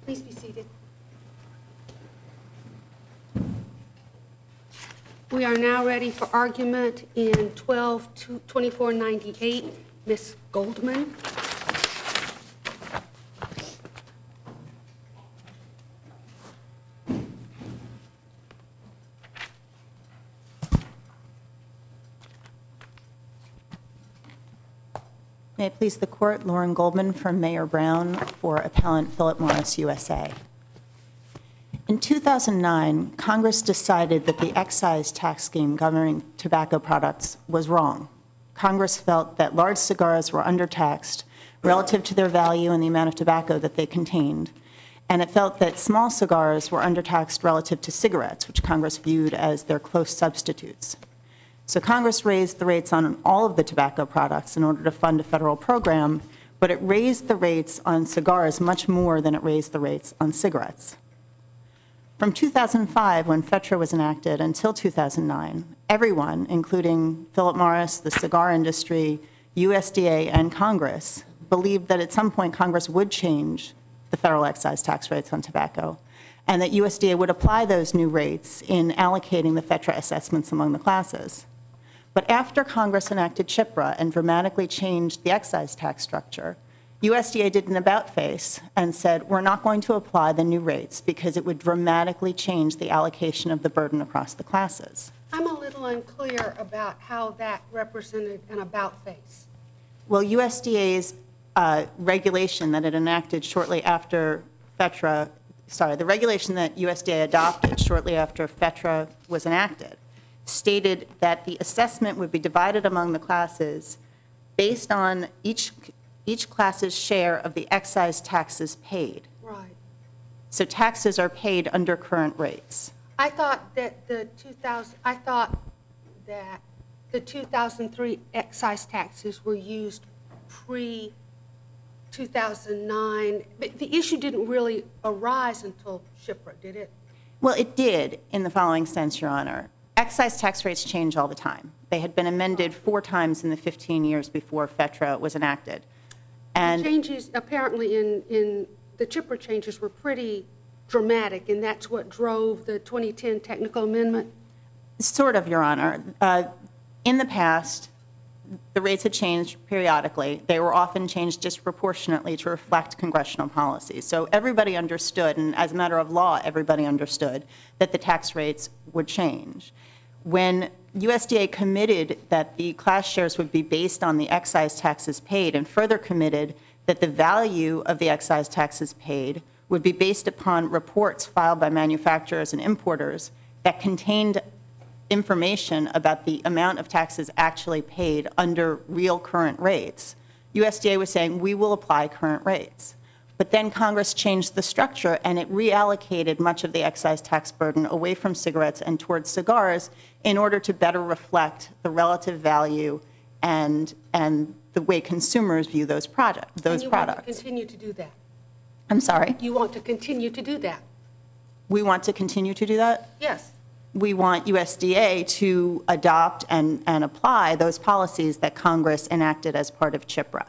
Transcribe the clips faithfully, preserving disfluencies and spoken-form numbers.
Please be seated. We are now ready for argument in twelve twenty-four ninety-eight. Miz Goldman. May it please the Court, Lauren Goldman from Mayor Brown for Appellant Philip Morris U S A. In two thousand nine, Congress decided that the excise tax scheme governing tobacco products was wrong. Congress felt that large cigars were undertaxed relative to their value and the amount of tobacco that they contained, and it felt that small cigars were undertaxed relative to cigarettes, which Congress viewed as their close substitutes. So Congress raised the rates on all of the tobacco products in order to fund a federal program, but it raised the rates on cigars much more than it raised the rates on cigarettes. From two thousand five, when FETRA was enacted, until two thousand nine, everyone, including Philip Morris, the cigar industry, U S D A, and Congress, believed that at some point Congress would change the federal excise tax rates on tobacco, and that U S D A would apply those new rates in allocating the FETRA assessments among the classes. But after Congress enacted CHIPRA and dramatically changed the excise tax structure, U S D A did an about-face and said, we're not going to apply the new rates because it would dramatically change the allocation of the burden across the classes. I'm a little unclear about how that represented an about-face. Well, U S D A's uh, regulation that it enacted shortly after FETRA, sorry, the regulation that U S D A adopted shortly after FETRA was enacted stated that the assessment would be divided among the classes based on each each class's share of the excise taxes paid. Right. So taxes are paid under current rates. I thought that the two thousand I thought that the two thousand three excise taxes were used pre two thousand nine, but the issue didn't really arise until CHIPRA, did it? Well, it did in the following sense, Your Honor. Excise tax rates change all the time. They had been amended four times in the fifteen years before FETRA was enacted. And the changes apparently in, in the CHIPRA changes were pretty dramatic, and that's what drove the twenty ten technical amendment? Sort of, Your Honor. Uh, in the past, the rates had changed periodically. They were often changed disproportionately to reflect congressional policies. So everybody understood, and as a matter of law, everybody understood that the tax rates would change. When U S D A committed that the class shares would be based on the excise taxes paid, and further committed that the value of the excise taxes paid would be based upon reports filed by manufacturers and importers that contained information about the amount of taxes actually paid under real current rates, U S D A was saying, we will apply current rates. But then Congress changed the structure, and it reallocated much of the excise tax burden away from cigarettes and towards cigars in order to better reflect the relative value and, and the way consumers view those, product, those and you products. Want to continue to do that? I'm sorry? You want to continue to do that? We want to continue to do that? Yes. We want U S D A to adopt and, and apply those policies that Congress enacted as part of CHIPRA.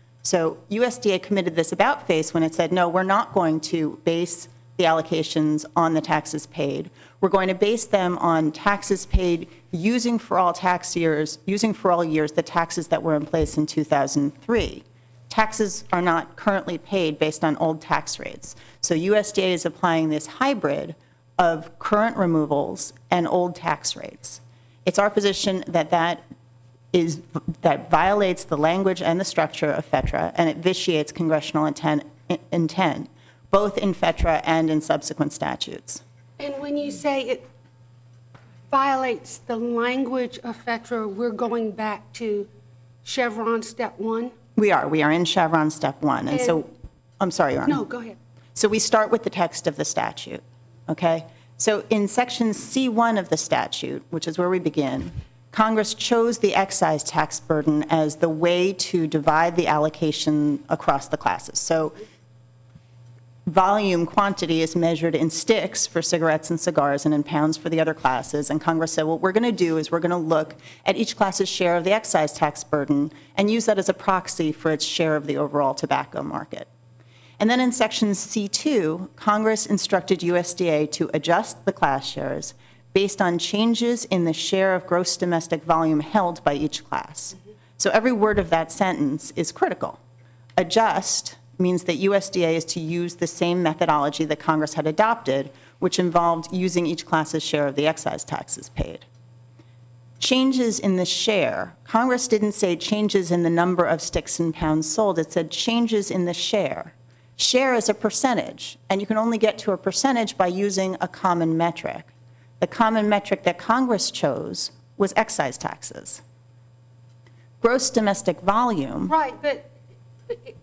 So U S D A committed this about-face when it said, no, we're not going to base the allocations on the taxes paid. We're going to base them on taxes paid using for all tax years, using for all years the taxes that were in place in two thousand three. Taxes are not currently paid based on old tax rates. So U S D A is applying this hybrid of current removals and old tax rates. It's our position that that is that violates the language and the structure of FETRA, and it vitiates congressional intent, intent, both in FETRA and in subsequent statutes. And when you say it violates the language of FETRA, we're going back to Chevron step one? We are. We are in Chevron step one. And, and so, I'm sorry, Your Honor. No, go ahead. So we start with the text of the statute, okay? So in section C one of the statute, which is where we begin, Congress chose the excise tax burden as the way to divide the allocation across the classes. So volume quantity is measured in sticks for cigarettes and cigars and in pounds for the other classes. And Congress said, what we're going to do is we're going to look at each class's share of the excise tax burden and use that as a proxy for its share of the overall tobacco market. And then in section C two, Congress instructed U S D A to adjust the class shares based on changes in the share of gross domestic volume held by each class. Mm-hmm. So every word of that sentence is critical. Adjust means that U S D A is to use the same methodology that Congress had adopted, which involved using each class's share of the excise taxes paid. Changes in the share. Congress didn't say changes in the number of sticks and pounds sold. It said changes in the share. Share is a percentage, and you can only get to a percentage by using a common metric. The common metric that Congress chose was excise taxes. Gross domestic volume. Right, but, but it,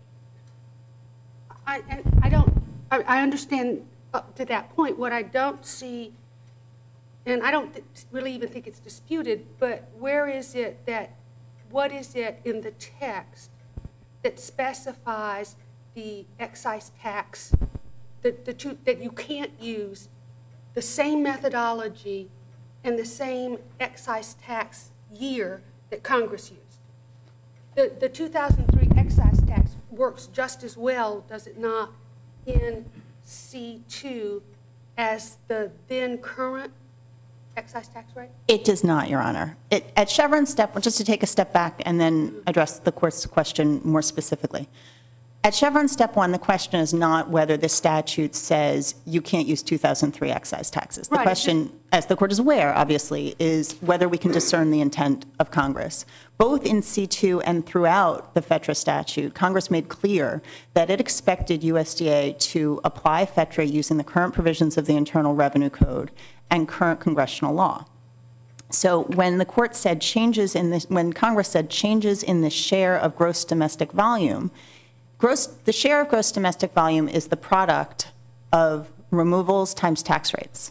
I, I don't, I, I understand up to that point. What I don't see, and I don't th- really even think it's disputed, but where is it that, what is it in the text that specifies the excise tax, the, the two, that you can't use the same methodology and the same excise tax year that Congress used? The, the two thousand three excise tax works just as well, does it not, in C two as the then current excise tax rate? It does not, Your Honor. It, at Chevron step, just to take a step back and then address the court's question more specifically. At Chevron step one, the question is not whether the statute says you can't use two thousand three excise taxes. The right, question, just, as the court is aware, obviously, is whether we can discern the intent of Congress. Both in C two and throughout the FETRA statute, Congress made clear that it expected U S D A to apply FETRA using the current provisions of the Internal Revenue Code and current congressional law. So when the court said changes in this, when Congress said changes in the share of gross domestic volume, gross, the share of gross domestic volume is the product of removals times tax rates.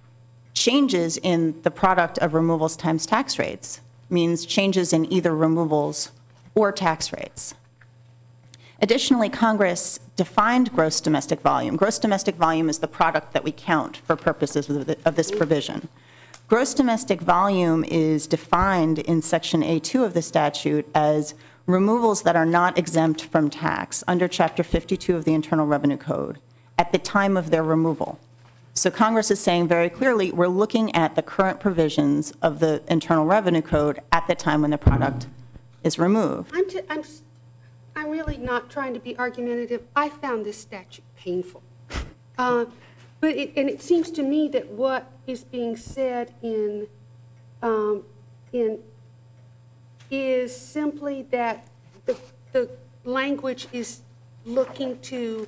Changes in the product of removals times tax rates means changes in either removals or tax rates. Additionally, Congress defined gross domestic volume. Gross domestic volume is the product that we count for purposes of, the, of this provision. Gross domestic volume is defined in Section A two of the statute as removals that are not exempt from tax under Chapter fifty-two of the Internal Revenue Code at the time of their removal. So Congress is saying very clearly, we're looking at the current provisions of the Internal Revenue Code at the time when the product is removed. I'm, t- I'm, I'm really not trying to be argumentative. I found this statute painful. Uh, but it, and it seems to me that what is being said in, um, in is simply that the, the language is looking to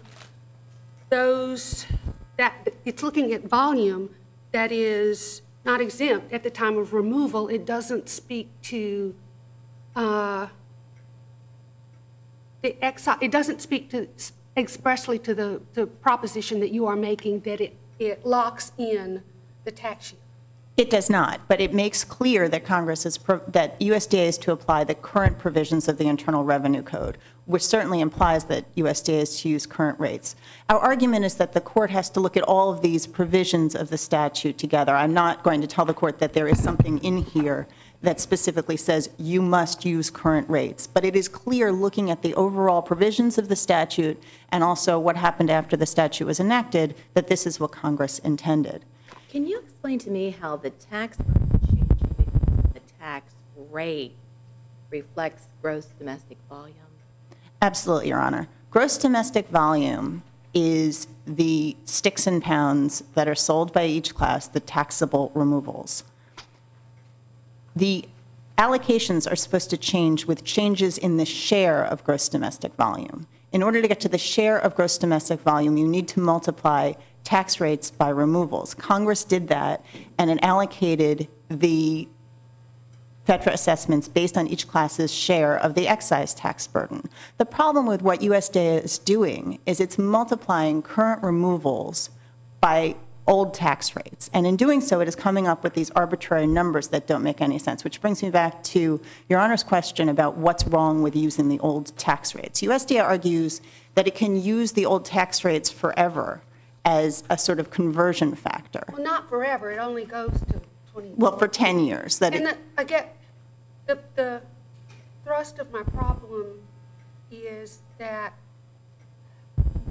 those that it's looking at volume that is not exempt at the time of removal. It doesn't speak to uh, the excise. It doesn't speak to expressly to the, the proposition that you are making that it, it locks in the tax year. It does not, but it makes clear that Congress is pro- that U S D A is to apply the current provisions of the Internal Revenue Code, which certainly implies that U S D A is to use current rates. Our argument is that the court has to look at all of these provisions of the statute together. I'm not going to tell the court that there is something in here that specifically says you must use current rates, but it is clear looking at the overall provisions of the statute and also what happened after the statute was enacted that this is what Congress intended. Can you explain to me how the tax burden changing because the tax rate reflects gross domestic volume? Absolutely, Your Honor. Gross domestic volume is the sticks and pounds that are sold by each class, the taxable removals. The allocations are supposed to change with changes in the share of gross domestic volume. In order to get to the share of gross domestic volume, you need to multiply tax rates by removals. Congress did that, and it allocated the FETRA assessments based on each class's share of the excise tax burden. The problem with what U S D A is doing is it's multiplying current removals by old tax rates. And in doing so, it is coming up with these arbitrary numbers that don't make any sense, which brings me back to Your Honor's question about what's wrong with using the old tax rates. U S D A argues that it can use the old tax rates forever as a sort of conversion factor. Well, not forever. It only goes to twenty. Well, for ten years. That and it, the, I get the, the thrust of my problem is that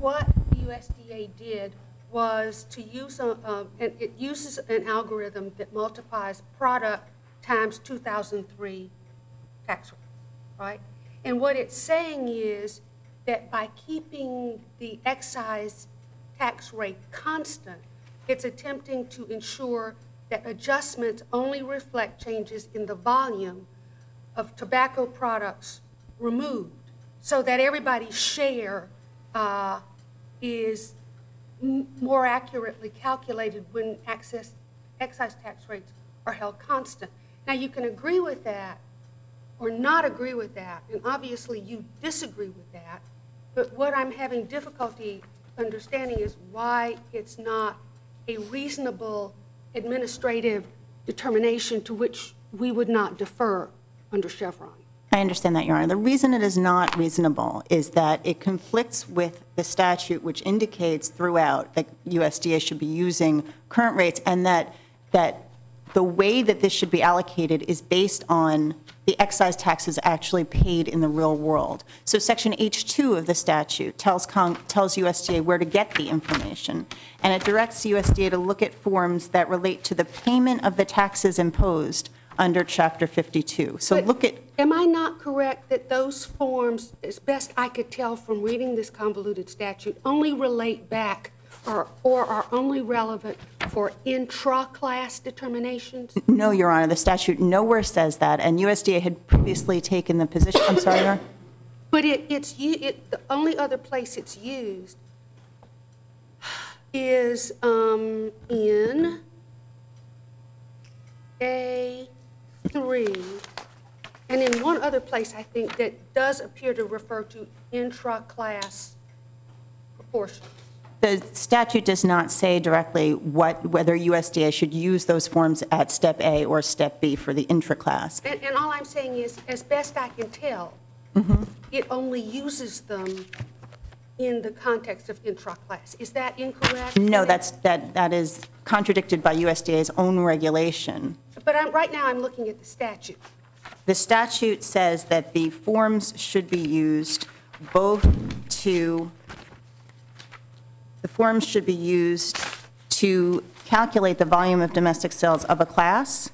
what U S D A did was to use a, uh, and it uses an algorithm that multiplies product times two thousand three tax rate, right? And what it's saying is that by keeping the excise tax rate constant, it's attempting to ensure that adjustments only reflect changes in the volume of tobacco products removed, so that everybody's share uh, is m- more accurately calculated when access, excise tax rates are held constant. Now, you can agree with that or not agree with that, and obviously you disagree with that, but what I'm having difficulty understanding is why it's not a reasonable administrative determination to which we would not defer under Chevron. I understand that, Your Honor. The reason it is not reasonable is that it conflicts with the statute, which indicates throughout that U S D A should be using current rates, and that that the way that this should be allocated is based on the excise taxes actually paid in the real world. So Section H two of the statute tells, Cong- tells U S D A where to get the information, and it directs U S D A to look at forms that relate to the payment of the taxes imposed under Chapter fifty-two. So But look at... Am I not correct that those forms, as best I could tell from reading this convoluted statute, only relate back or, or are only relevant for intra-class determinations? No, Your Honor, the statute nowhere says that, and U S D A had previously taken the position... I'm sorry, Your Honor? But it, it's, u- it, the only other place it's used is um, in A three, and in one other place, I think, that does appear to refer to intra-class proportions. The statute does not say directly what, whether U S D A should use those forms at Step A or Step B for the intra-class. And, and all I'm saying is, as best I can tell, it only uses them in the context of intra-class. Is that incorrect? No, that's, that, that is contradicted by U S D A's own regulation. But I'm, right now, I'm looking at the statute. The statute says that the forms should be used both to, the forms should be used to calculate the volume of domestic sales of a class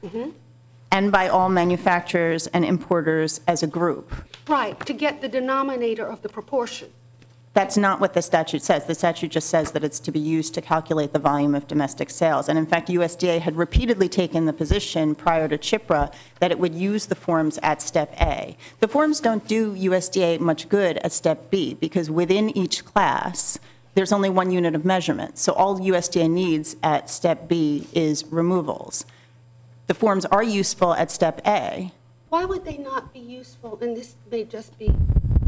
and by all manufacturers and importers as a group. Right, to get the denominator of the proportion. That's not what the statute says. The statute just says that it's to be used to calculate the volume of domestic sales. And in fact, U S D A had repeatedly taken the position prior to CHIPRA that it would use the forms at Step A. The forms don't do U S D A much good at Step B because within each class, there's only one unit of measurement. So all U S D A needs at Step B is removals. The forms are useful at Step A. Why would they not be useful, and this may just be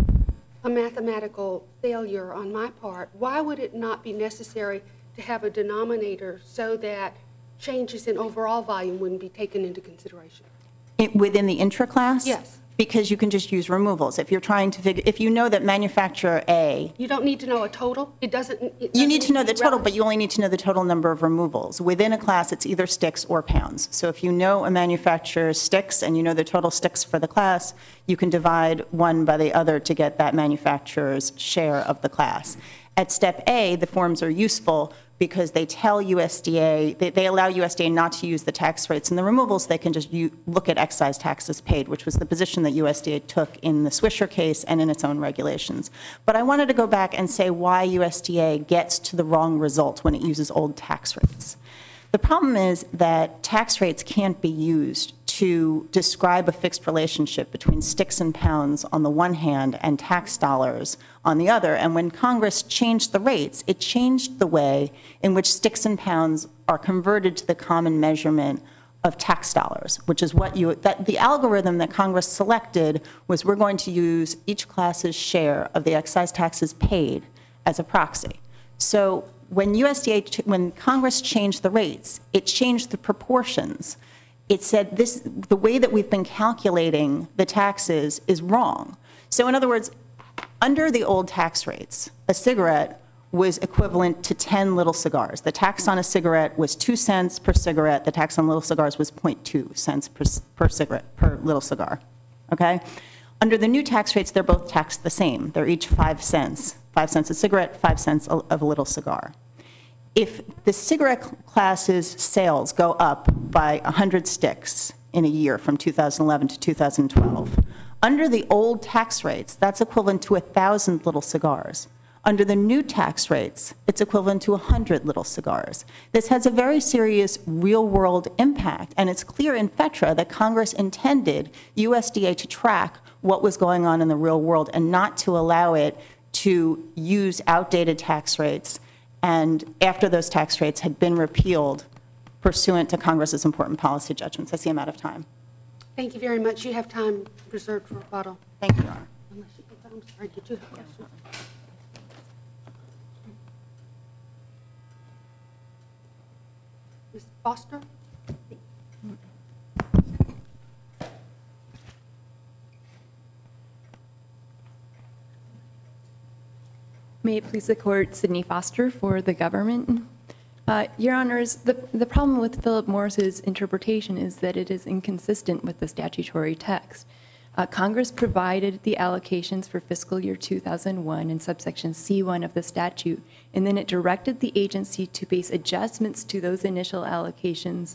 a mathematical failure on my part, why would it not be necessary to have a denominator so that changes in overall volume wouldn't be taken into consideration? It, within the intra-class? Yes. Because you can just use removals. If you're trying to figure, if you know that manufacturer A, You don't need to know a total? It doesn't? It you doesn't need to know be the total, relevant? but you only need to know the total number of removals. Within a class, it's either sticks or pounds. So if you know a manufacturer's sticks and you know the total sticks for the class, you can divide one by the other to get that manufacturer's share of the class. At Step A, the forms are useful because they tell U S D A, they, they allow U S D A not to use the tax rates and the removals, they can just u- look at excise taxes paid, which was the position that U S D A took in the Swisher case and in its own regulations. But I wanted to go back and say why U S D A gets to the wrong result when it uses old tax rates. The problem is that tax rates can't be used to describe a fixed relationship between sticks and pounds on the one hand and tax dollars on the other. And when Congress changed the rates, it changed the way in which sticks and pounds are converted to the common measurement of tax dollars, which is what you, that the algorithm that Congress selected was we're going to use each class's share of the excise taxes paid as a proxy. So when U S D A, when Congress changed the rates, it changed the proportions. It said this, the way that we've been calculating the taxes is wrong. So in other words, under the old tax rates, a cigarette was equivalent to ten little cigars. The tax on a cigarette was two cents per cigarette. The tax on little cigars was zero point two cents per, per cigarette, per little cigar, okay? Under the new tax rates, they're both taxed the same. They're each five cents. Five cents a cigarette, five cents of a little cigar. If the cigarette class's sales go up by one hundred sticks in a year from two thousand eleven to two thousand twelve, under the old tax rates, that's equivalent to one thousand little cigars. Under the new tax rates, it's equivalent to one hundred little cigars. This has a very serious real-world impact, and it's clear in FETRA that Congress intended U S D A to track what was going on in the real world and not to allow it to use outdated tax rates, and after those tax rates had been repealed pursuant to Congress's important policy judgments. I see I'm out of time. Thank you very much. You have time reserved for rebuttal. Thank you, Your Honor. Unless you- I'm sorry, did you have a question? Miz Foster? May it please the court, Sydney Foster for the government. Uh, Your Honors, the, the problem with Philip Morris's interpretation is that it is inconsistent with the statutory text. Uh, Congress provided the allocations for fiscal year two thousand one in subsection C one of the statute, and then it directed the agency to base adjustments to those initial allocations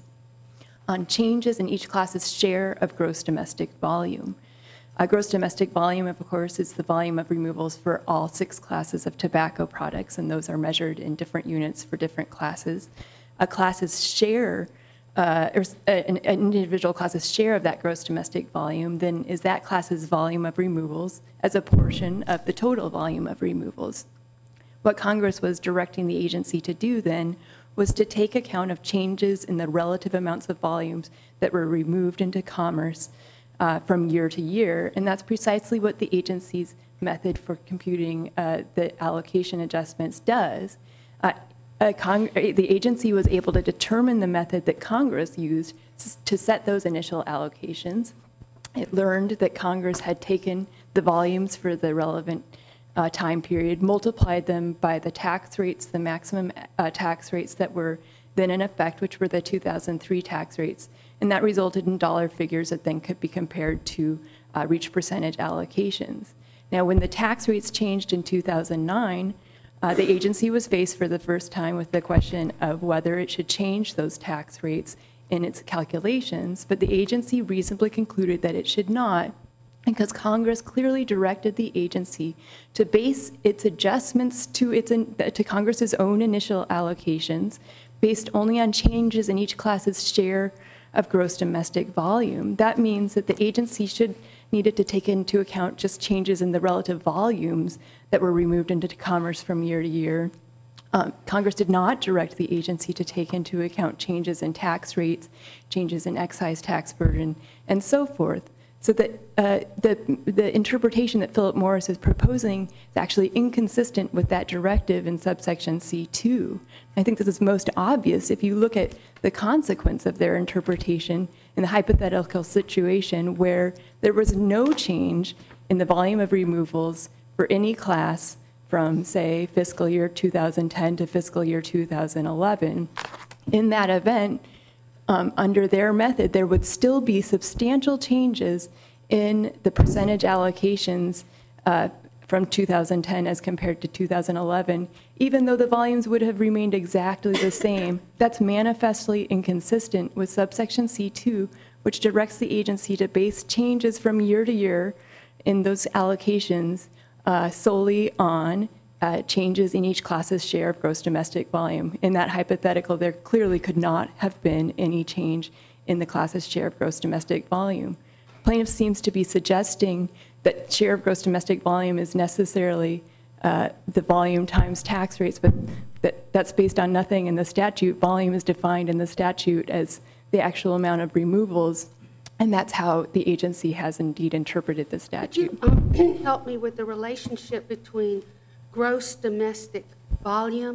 on changes in each class's share of gross domestic volume. Uh, gross domestic volume, of course, is the volume of removals for all six classes of tobacco products, and those are measured in different units for different classes. A class's share, uh, or an, an individual class's share of that gross domestic volume, then is that class's volume of removals as a portion of the total volume of removals. What Congress was directing the agency to do then was to take account of changes in the relative amounts of volumes that were removed into commerce Uh, from year to year, and that's precisely what the agency's method for computing uh, the allocation adjustments does. Uh, uh, Cong the agency was able to determine the method that Congress used to set those initial allocations. It learned that Congress had taken the volumes for the relevant uh, time period, multiplied them by the tax rates, the maximum uh, tax rates that were then in effect, which were the two thousand three tax rates. And that resulted in dollar figures that then could be compared to uh, reach percentage allocations. Now, when the tax rates changed in two thousand nine, uh, the agency was faced for the first time with the question of whether it should change those tax rates in its calculations, but the agency reasonably concluded that it should not, because Congress clearly directed the agency to base its adjustments to, its, to Congress's own initial allocations based only on changes in each class's share of gross domestic volume. That means that the agency should needed to take into account just changes in the relative volumes that were removed into commerce from year to year. Um, Congress did not direct the agency to take into account changes in tax rates, changes in excise tax burden, and so forth. So that uh, the, the interpretation that Philip Morris is proposing is actually inconsistent with that directive in subsection C two. I think this is most obvious if you look at the consequence of their interpretation in the hypothetical situation where there was no change in the volume of removals for any class from, say, fiscal year two thousand ten to fiscal year two thousand eleven. In that event, Um, under their method, there would still be substantial changes in the percentage allocations uh, from two thousand ten as compared to two thousand eleven, even though the volumes would have remained exactly the same. That's manifestly inconsistent with subsection C two, which directs the agency to base changes from year to year in those allocations uh, solely on Uh, changes in each class's share of gross domestic volume. In that hypothetical, there clearly could not have been any change in the class's share of gross domestic volume. Plaintiff seems to be suggesting that share of gross domestic volume is necessarily uh, the volume times tax rates, but that, that's based on nothing in the statute. Volume is defined in the statute as the actual amount of removals, and that's how the agency has indeed interpreted the statute. Could you um, help me with the relationship between gross domestic volume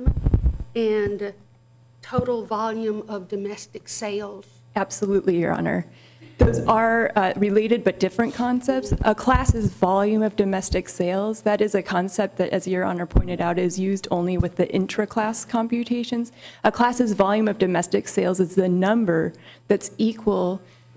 and total volume of domestic sales? Absolutely, Your Honor. Those are uh, related but different concepts. A class's volume of domestic sales, that is a concept that, as Your Honor pointed out, is used only with the intra-class computations. A class's volume of domestic sales is the number that's equal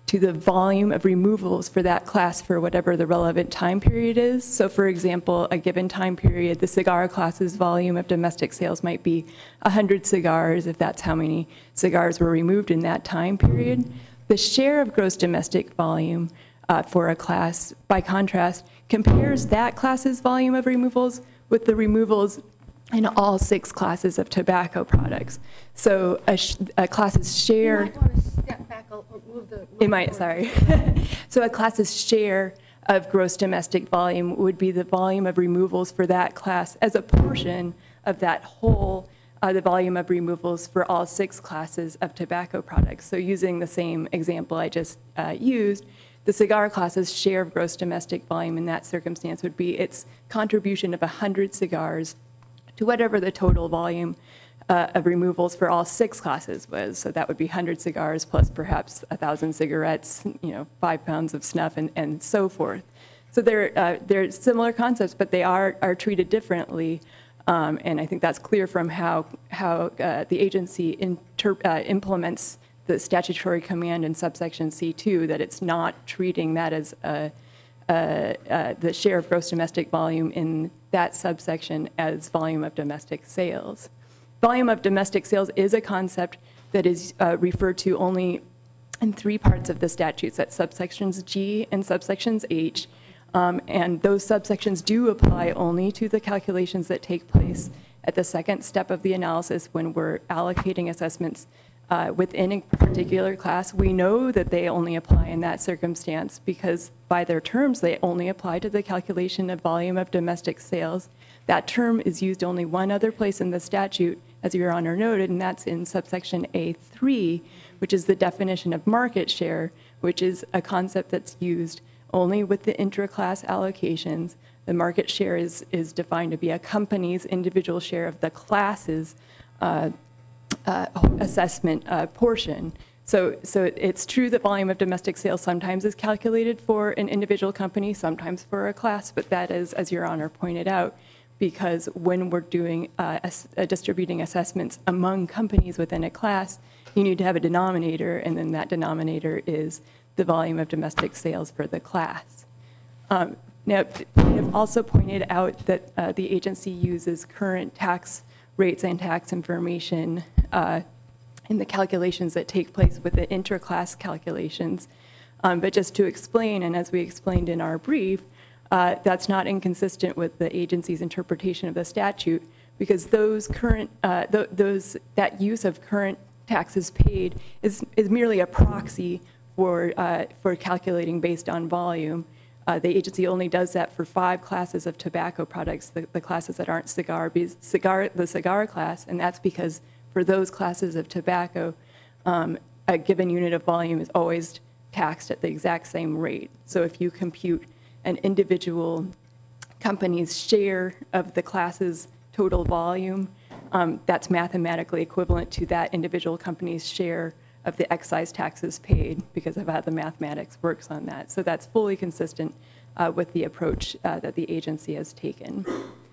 to the volume of removals for that class for whatever the relevant time period is. So for example, a given time period, the cigar class's volume of domestic sales might be one hundred cigars, if that's how many cigars were removed in that time period. The share of gross domestic volume uh, for a class, by contrast, compares that class's volume of removals with the removals in all six classes of tobacco products. So a, sh a class's share... You might want to step back or move the... It might, sorry. So a class's share of gross domestic volume would be the volume of removals for that class as a portion of that whole, uh, the volume of removals for all six classes of tobacco products. So using the same example I just uh, used, the cigar class's share of gross domestic volume in that circumstance would be its contribution of one hundred cigars to whatever the total volume uh, of removals for all six classes was. So that would be one hundred cigars plus perhaps one thousand cigarettes, you know, five pounds of snuff, and, and so forth. So they're, uh, they're similar concepts, but they are, are treated differently. Um, and I think that's clear from how, how uh, the agency inter uh, implements the statutory command in subsection C two, that it's not treating that as a, uh, uh, the share of gross domestic volume in that subsection as volume of domestic sales. Volume of domestic sales is a concept that is uh, referred to only in three parts of the statutes, that's subsections G and subsections H. Um, and those subsections do apply only to the calculations that take place at the second step of the analysis when we're allocating assessments uh, within a particular class. We know that they only apply in that circumstance because by their terms, they only apply to the calculation of volume of domestic sales. That term is used only one other place in the statute, as Your Honor noted, and that's in subsection A three, which is the definition of market share, which is a concept that's used only with the intra-class allocations. The market share is, is defined to be a company's individual share of the class's uh, uh, assessment uh, portion. So, so it's true that volume of domestic sales sometimes is calculated for an individual company, sometimes for a class, but that is, as Your Honor pointed out, because when we're doing uh, ass uh, distributing assessments among companies within a class, you need to have a denominator, and then that denominator is the volume of domestic sales for the class. Um, now, I've also pointed out that uh, the agency uses current tax rates and tax information uh, in the calculations that take place with the inter-class calculations. Um, but just to explain, and as we explained in our brief, uh, that's not inconsistent with the agency's interpretation of the statute, because those current, uh, th those that use of current taxes paid is, is merely a proxy for, uh, for calculating based on volume. Uh, the agency only does that for five classes of tobacco products, the, the classes that aren't cigar, cigar, the cigar class, and that's because for those classes of tobacco, um, a given unit of volume is always taxed at the exact same rate. So if you compute an individual company's share of the class's total volume, um, that's mathematically equivalent to that individual company's share of the excise taxes paid because of how the mathematics works on that. So that's fully consistent uh, with the approach uh, that the agency has taken.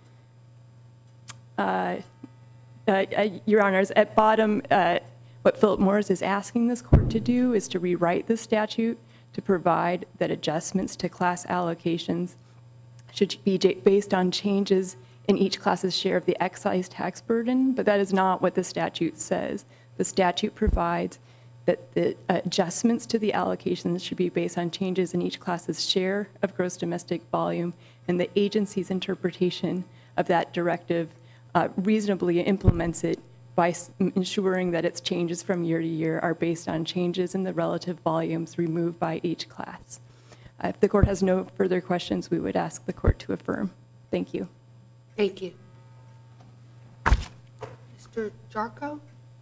Uh, uh, uh, Your Honors, at bottom, uh, what Philip Morris is asking this court to do is to rewrite the statute to provide that adjustments to class allocations should be based on changes in each class's share of the excise tax burden, but that is not what the statute says. The statute provides that the adjustments to the allocations should be based on changes in each class's share of gross domestic volume, and the agency's interpretation of that directive uh, reasonably implements it by ensuring that its changes from year to year are based on changes in the relative volumes removed by each class. Uh, if the court has no further questions, we would ask the court to affirm. Thank you. Thank you. Mister Jarko?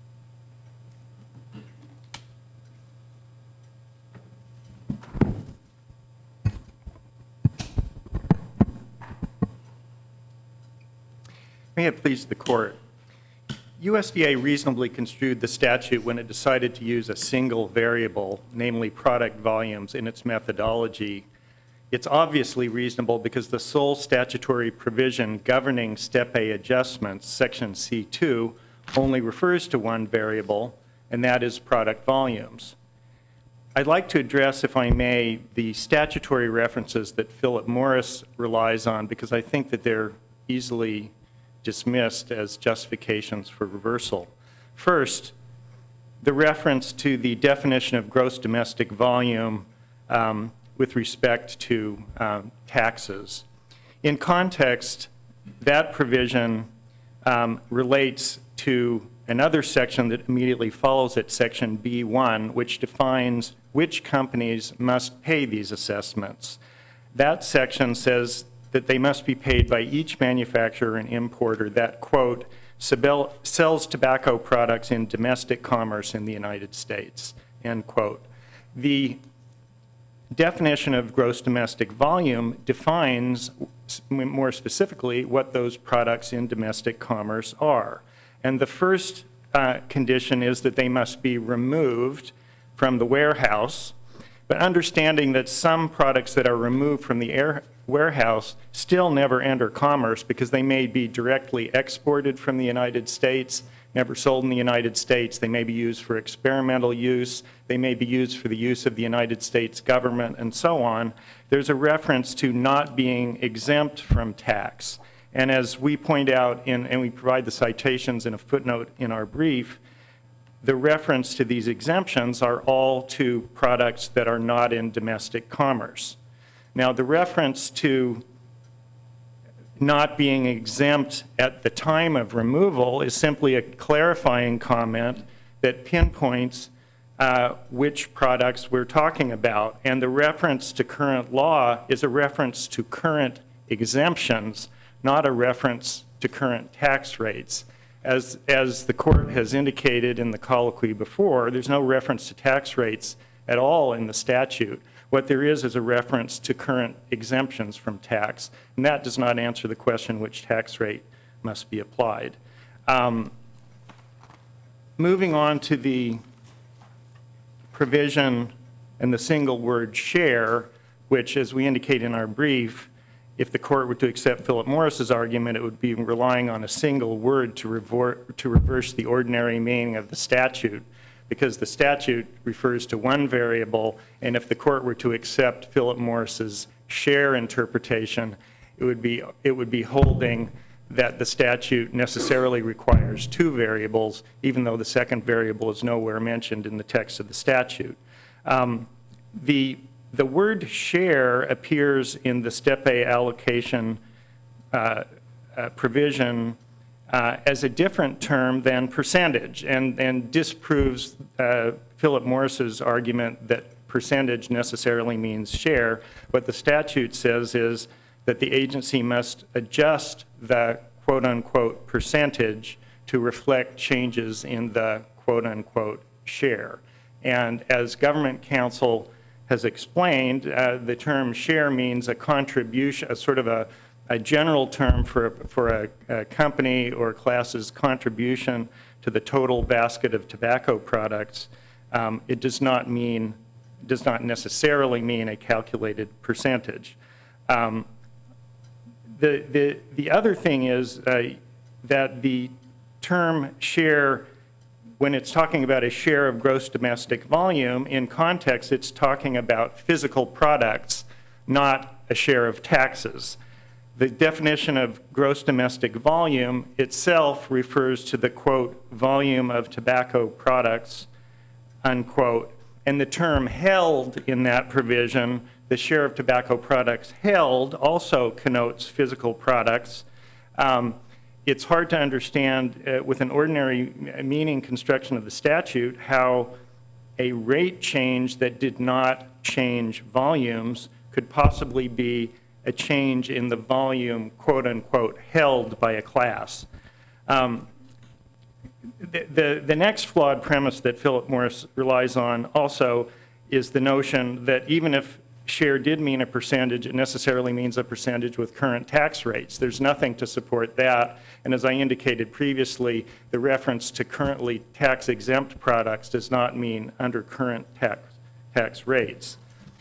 May it please the court. U S D A reasonably construed the statute when it decided to use a single variable, namely product volumes, in its methodology. It's obviously reasonable because the sole statutory provision governing Step A adjustments, Section C two, only refers to one variable, and that is product volumes. I'd like to address, if I may, the statutory references that Philip Morris relies on, because I think that they're easily dismissed as justifications for reversal. First, the reference to the definition of gross domestic volume um, with respect to um, taxes. In context, that provision um, relates to another section that immediately follows it, section B one, which defines which companies must pay these assessments. That section says that they must be paid by each manufacturer and importer that, quote, sells tobacco products in domestic commerce in the United States, end quote. The definition of gross domestic volume defines more specifically what those products in domestic commerce are. And the first uh, condition is that they must be removed from the warehouse, but understanding that some products that are removed from the air warehouse still never enter commerce because they may be directly exported from the United States, never sold in the United States. They may be used for experimental use. They may be used for the use of the United States government and so on. There's a reference to not being exempt from tax. And as we point out, in, and we provide the citations in a footnote in our brief, the reference to these exemptions are all to products that are not in domestic commerce. Now, the reference to not being exempt at the time of removal is simply a clarifying comment that pinpoints uh, which products we're talking about. And the reference to current law is a reference to current exemptions, not a reference to current tax rates. As, as the court has indicated in the colloquy before, there's no reference to tax rates at all in the statute. What there is is a reference to current exemptions from tax, and that does not answer the question which tax rate must be applied. Um, moving on to the provision and the single word share, which, as we indicate in our brief, if the court were to accept Philip Morris's argument, it would be relying on a single word to, revor- to reverse the ordinary meaning of the statute, because the statute refers to one variable, and if the court were to accept Philip Morris's share interpretation, it would be, it would be holding that the statute necessarily requires two variables, even though the second variable is nowhere mentioned in the text of the statute. Um, the The word share appears in the Step A allocation uh, uh, provision uh, as a different term than percentage, and, and disproves uh, Philip Morris's argument that percentage necessarily means share. What the statute says is that the agency must adjust the quote-unquote percentage to reflect changes in the quote-unquote share. And as government counsel has explained, uh, the term share means a contribution, a sort of a, a general term for, for a, a company or class's contribution to the total basket of tobacco products. Um, it does not mean, does not necessarily mean a calculated percentage. Um, the, the, the other thing is uh, that the term share, when it's talking about a share of gross domestic volume, in context it's talking about physical products, not a share of taxes. The definition of gross domestic volume itself refers to the, quote, volume of tobacco products, unquote. And the term held in that provision, the share of tobacco products held, also connotes physical products. Um, It's hard to understand uh, with an ordinary meaning construction of the statute how a rate change that did not change volumes could possibly be a change in the volume, quote unquote, held by a class. Um, the, the, the next flawed premise that Philip Morris relies on also is the notion that even if share did mean a percentage, it necessarily means a percentage with current tax rates. There's nothing to support that. And as I indicated previously, the reference to currently tax-exempt products does not mean under current tax, tax rates.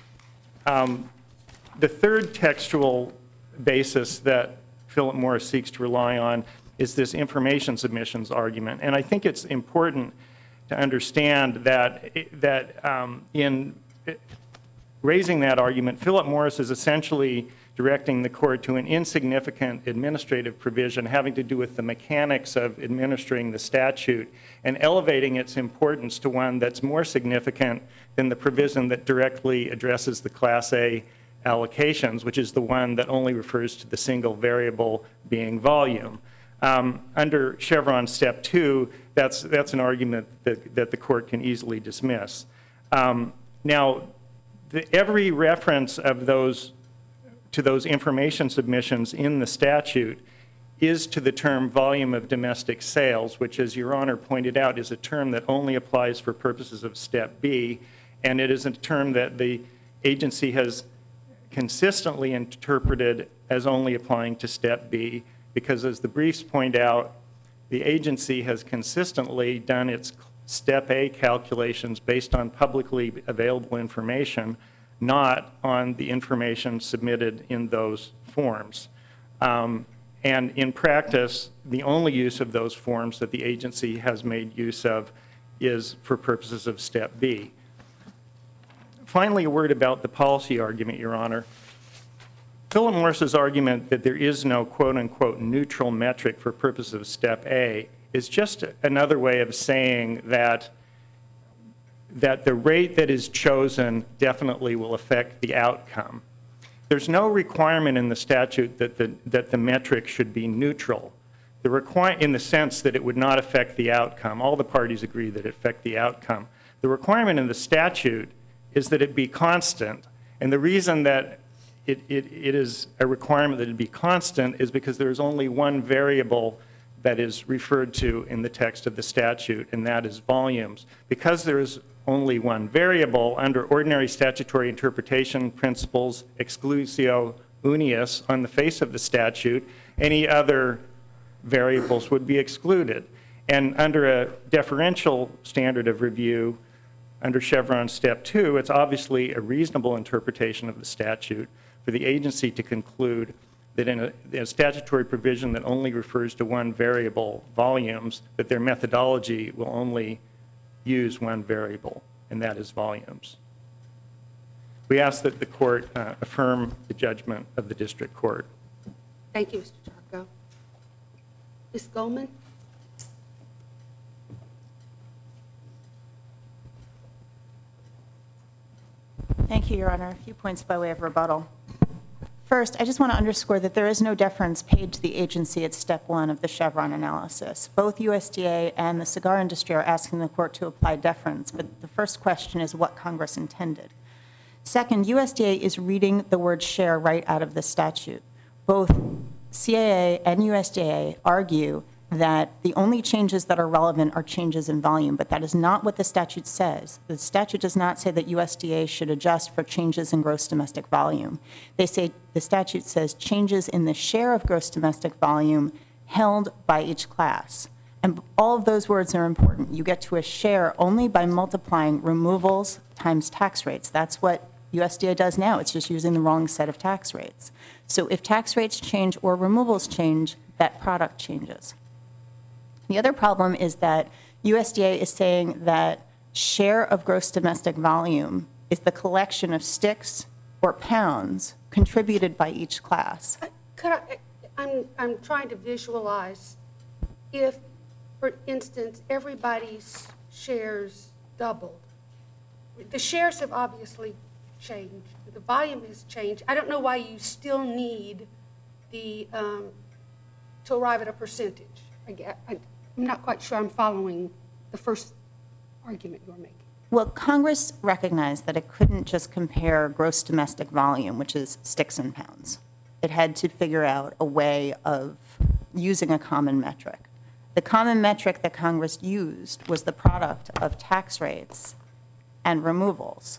Um, the third textual basis that Philip Morris seeks to rely on is this information submissions argument. And I think it's important to understand that, that um, in raising that argument, Philip Morris is essentially directing the court to an insignificant administrative provision having to do with the mechanics of administering the statute and elevating its importance to one that's more significant than the provision that directly addresses the Class A allocations, which is the one that only refers to the single variable being volume. Um, under Chevron Step two, that's, that's an argument that, that the court can easily dismiss. Um, now, the, every reference of those to those information submissions in the statute is to the term volume of domestic sales, which, as Your Honor pointed out, is a term that only applies for purposes of Step B, and it is a term that the agency has consistently interpreted as only applying to Step B, because as the briefs point out, the agency has consistently done its Step A calculations based on publicly available information, not on the information submitted in those forms. Um, and in practice, the only use of those forms that the agency has made use of is for purposes of Step B. Finally, a word about the policy argument, Your Honor. Philip Morris's argument that there is no quote-unquote neutral metric for purposes of Step A is just another way of saying that that the rate that is chosen definitely will affect the outcome. There's no requirement in the statute that the, that the metric should be neutral. The require, in the sense that it would not affect the outcome. All the parties agree that it affect the outcome. The requirement in the statute is that it be constant. And the reason that it, it, it is a requirement that it be constant is because there is only one variable that is referred to in the text of the statute, and that is volumes. Because there is only one variable, under ordinary statutory interpretation principles, exclusio unius, on the face of the statute, any other variables would be excluded. And under a deferential standard of review, under Chevron Step two, it's obviously a reasonable interpretation of the statute for the agency to conclude that in a, in a statutory provision that only refers to one variable, volumes, that their methodology will only use one variable, and that is volumes. We ask that the court uh, affirm the judgment of the district court. Thank you, Mister Charco. Miz Goldman? Thank you, Your Honor. A few points by way of rebuttal. First, I just want to underscore that there is no deference paid to the agency at Step one of the Chevron analysis. Both U S D A and the cigar industry are asking the court to apply deference, but the first question is what Congress intended. Second, U S D A is reading the word share right out of the statute. Both C A A and U S D A argue that the only changes that are relevant are changes in volume, but that is not what the statute says. The statute does not say that U S D A should adjust for changes in gross domestic volume. They say the statute says changes in the share of gross domestic volume held by each class. And all of those words are important. You get to a share only by multiplying removals times tax rates. That's what U S D A does now. It's just using the wrong set of tax rates. So if tax rates change or removals change, that product changes. The other problem is that U S D A is saying that share of gross domestic volume is the collection of sticks or pounds contributed by each class. Could I, I'm, I'm trying to visualize if, for instance, everybody's shares doubled. The shares have obviously changed. The volume has changed. I don't know why you still need the, um, to arrive at a percentage. I get, I, I'm not quite sure I'm following the first argument you're making. Well, Congress recognized that it couldn't just compare gross domestic volume, which is sticks and pounds. It had to figure out a way of using a common metric. The common metric that Congress used was the product of tax rates and removals.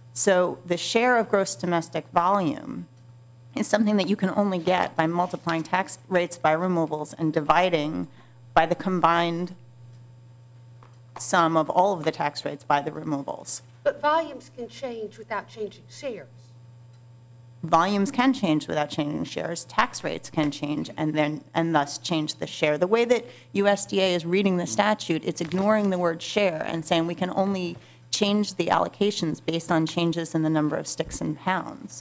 So the share of gross domestic volume is something that you can only get by multiplying tax rates by removals and dividing by the combined sum of all of the tax rates by the removals. But volumes can change without changing shares. Volumes can change without changing shares. Tax rates can change and then and thus change the share. The way that U S D A is reading the statute, it's ignoring the word share and saying we can only changed the allocations based on changes in the number of sticks and pounds.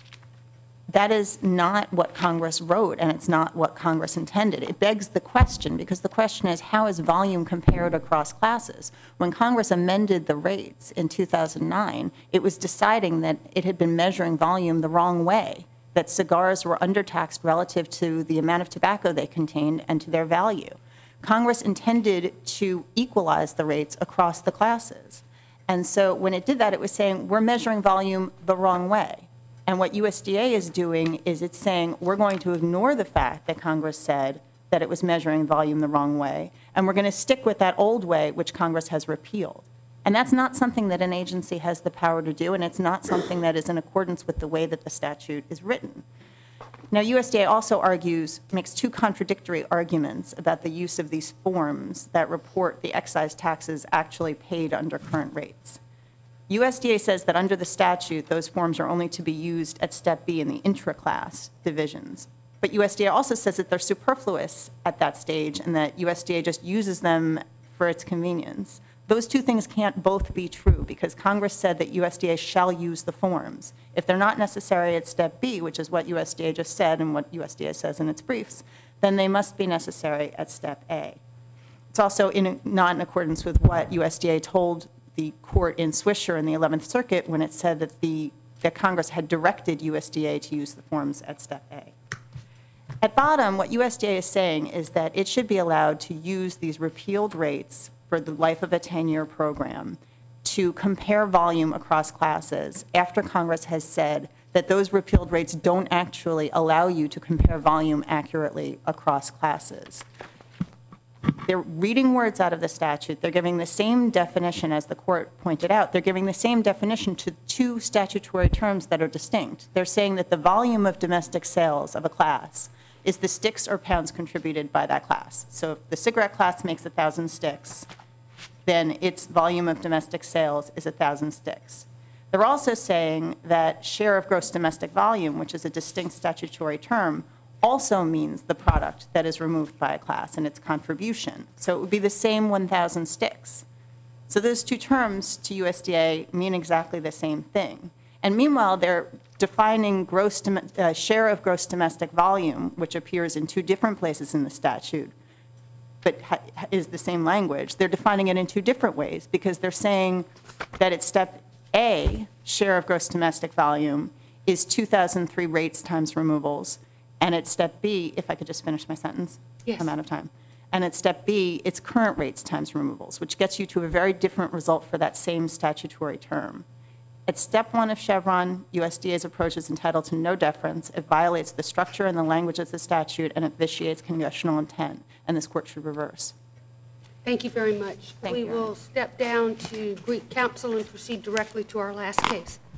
That is not what Congress wrote, and it's not what Congress intended. It begs the question, because the question is, how is volume compared across classes? When Congress amended the rates in two thousand nine, it was deciding that it had been measuring volume the wrong way, that cigars were undertaxed relative to the amount of tobacco they contained and to their value. Congress intended to equalize the rates across the classes. And so when it did that, it was saying, we're measuring volume the wrong way. And what U S D A is doing is it's saying, we're going to ignore the fact that Congress said that it was measuring volume the wrong way, and we're going to stick with that old way, which Congress has repealed. And that's not something that an agency has the power to do, and it's not something that is in accordance with the way that the statute is written. Now, U S D A also argues, makes two contradictory arguments about the use of these forms that report the excise taxes actually paid under current rates. U S D A says that under the statute, those forms are only to be used at Step B in the intra-class divisions. But U S D A also says that they're superfluous at that stage and that U S D A just uses them for its convenience. Those two things can't both be true, because Congress said that U S D A shall use the forms. If they're not necessary at Step B, which is what U S D A just said and what U S D A says in its briefs, then they must be necessary at Step A. It's also in, not in accordance with what U S D A told the court in Swisher in the eleventh Circuit when it said that, the, that Congress had directed U S D A to use the forms at Step A. At bottom, what U S D A is saying is that it should be allowed to use these repealed rates for the life of a ten-year program to compare volume across classes after Congress has said that those repealed rates don't actually allow you to compare volume accurately across classes. They're reading words out of the statute. They're giving the same definition, as the court pointed out. They're giving the same definition to two statutory terms that are distinct. They're saying that the volume of domestic sales of a class is the sticks or pounds contributed by that class. So if the cigarette class makes one thousand sticks, then its volume of domestic sales is one thousand sticks. They're also saying that share of gross domestic volume, which is a distinct statutory term, also means the product that is removed by a class and its contribution. So it would be the same one thousand sticks. So those two terms to U S D A mean exactly the same thing. And meanwhile, they're defining gross uh, share of gross domestic volume, which appears in two different places in the statute, but ha is the same language. They're defining it in two different ways, because they're saying that at Step A, share of gross domestic volume is two thousand three rates times removals. And at Step B, if I could just finish my sentence, yes. I'm out of time. And at Step B, it's current rates times removals, which gets you to a very different result for that same statutory term. At Step one of Chevron, U S D A's approach is entitled to no deference. It violates the structure and the language of the statute, and it vitiates congressional intent, and this court should reverse. Thank you very much. Thank we you. will step down to Greek Council and proceed directly to our last case.